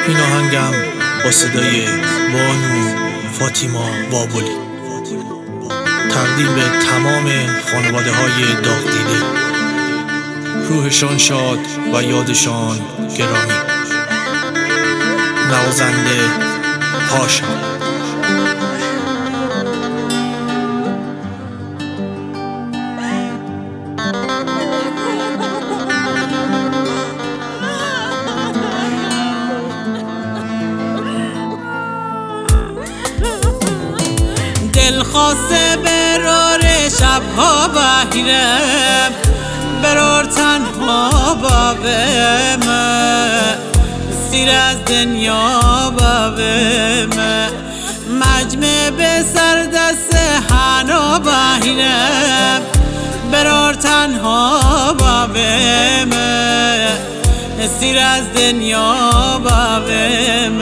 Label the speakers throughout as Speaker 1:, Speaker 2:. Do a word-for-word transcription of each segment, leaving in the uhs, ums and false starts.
Speaker 1: این آهنگم با صدای بانو فاطیما بابلی تقدیم به تمام خانواده های داغ دیده، روحشان شاد و یادشان گرامی. نوازنده پاشا.
Speaker 2: دل خواسته برار شبها بهیرم، برار تنها بابم، سیر از دنیا بابم، مجمع به سر دست حنا بهیرم، برار تنها بابم، سیر از دنیا بابم.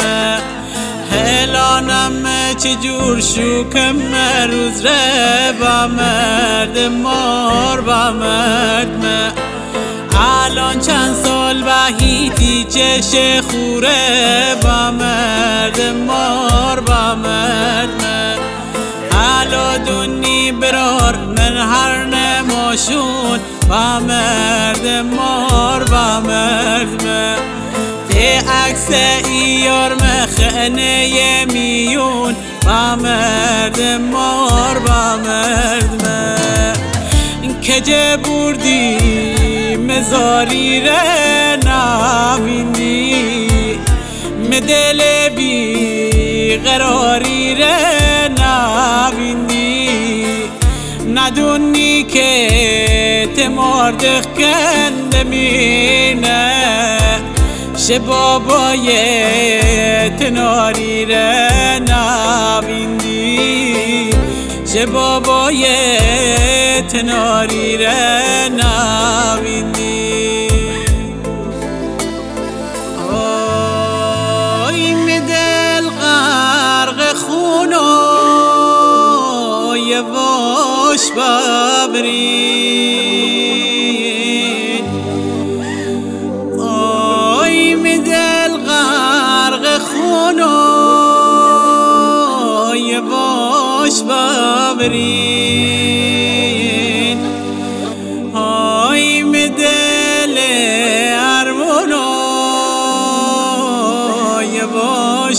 Speaker 2: هلانم چجور شوکم روز ره با مرد مار با مرد. الان چند سال بهیتی چش خوره با مرد مار با مرد. حالا دونی برار من هر نماشون با مرد مار با مرد. ته عکس ایار مخنه میون با مرد مار با مرد. کجه بردی مزاری ره نبینی، مدل بی قراری ره نبینی، ندونی که تمار دخکند مینه شبابای تناری ره نبیندی، شبابای تناری ره نبیندی. آی مدل غرق خونو یواش ببرین، آی مدل غرق خونو یواش ببرین، آی مدل ارمونو یواش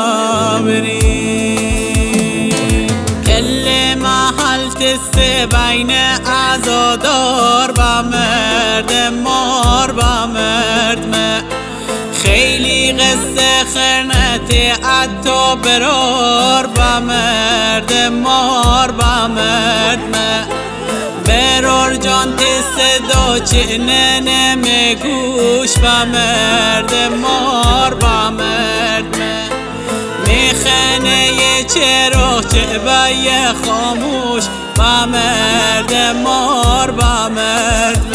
Speaker 2: ببرین. کل محل تسته بین عزادار با مرد مار با مرد. خیلی قصه خرنت عطا برار با مرد مار با مرد. برار جان صدا چنه نمیگوش با مرد مار با مرد. میخنه یه چراغ چه بایه خاموش با مرد مار با مرد.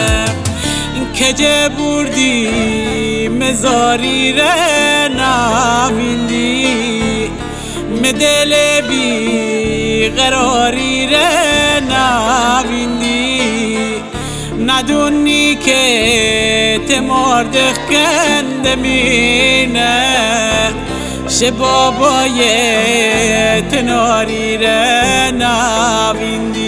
Speaker 2: کجه بردی مزاری ره نبیندی، مدل بی قراری ره نبیندی، ندونی که تمار دخکند مینه شبابای تناری ره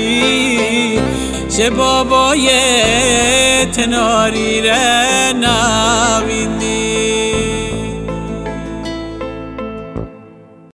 Speaker 2: نبیندی، شبابای تناری ره نبیندی.